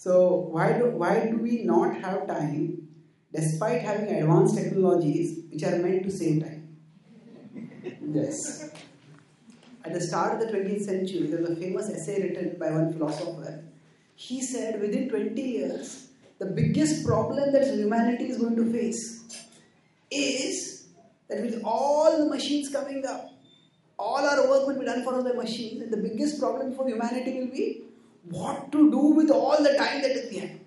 So why do we not have time despite having advanced technologies which are meant to save time? Yes. At the start of the 20th century, there was a famous essay written by one philosopher. He said within 20 years, the biggest problem that humanity is going to face is that with all the machines coming up, all our work will be done for the machines, and the biggest problem for humanity will be what to do with all the time that is we have.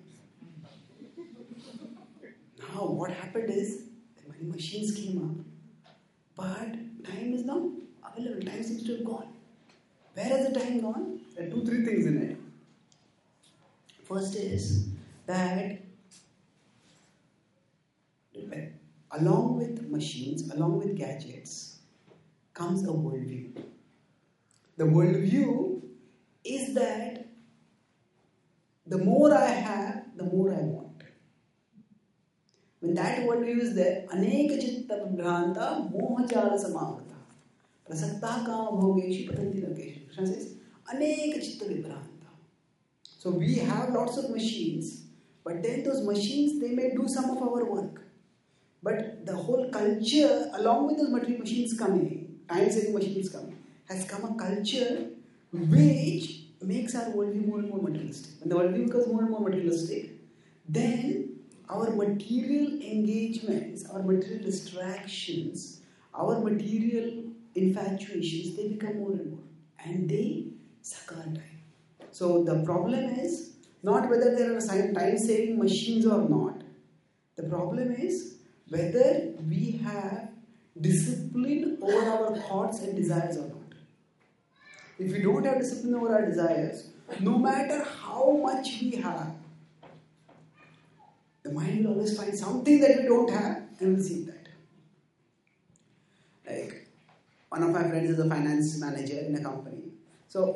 Now, what happened is that many machines came up, but time is not available. Time seems to have gone. Where has the time gone? There are 2-3 things in it. First is that along with machines, along with gadgets, comes a worldview. The worldview is that the more I have, the more I want. When that worldview is there, aneka chitta vibhranta mohajala samavata prasakta kama bhogeshu patanti lokeshu. Krishna says, aneka chitta vibhranta. So we have lots of machines, but then those machines, they may do some of our work. But the whole culture, along with those material machines coming, time-saving machines coming, has come a culture which makes our worldview more and more materialistic. When the worldview becomes more and more materialistic, then our material engagements, our material distractions, our material infatuations, they become more and more. And they suck our time. So the problem is not whether there are time-saving machines or not. The problem is whether we have discipline over our thoughts and desires or not. If we don't have discipline over our desires, no matter how much we have, the mind will always find something that we don't have and will seek that. Like, one of my friends is a finance manager in a company. So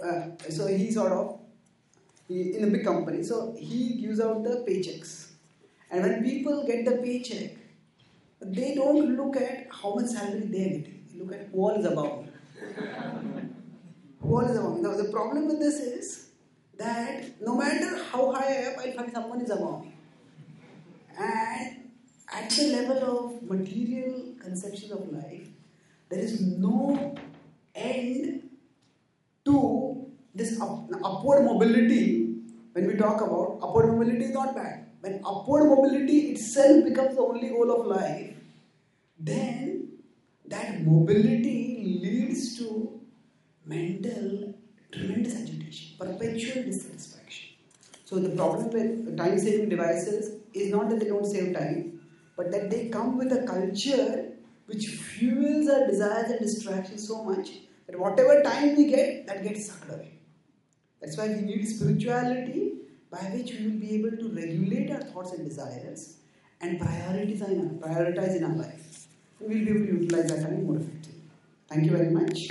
he in a big company, so he gives out the paychecks. And when people get the paycheck, they don't look at how much salary they are getting. They look at who all is above me. Who all is above me. Now the problem with this is that no matter how high I am, I'll find someone is above me. And at the level of material conception of life, there is no end to this upward mobility. When we talk about upward mobility is not bad. When upward mobility itself becomes the only goal of life, then that mobility leads to mental tremendous agitation, perpetual dissatisfaction. So the problem with time-saving devices is not that they don't save time, but that they come with a culture which fuels our desires and distractions so much that whatever time we get, that gets sucked away. That's why we need spirituality by which we will be able to regulate our thoughts and desires and prioritize in our life. And we'll be able to utilize that time more effectively. Thank you very much.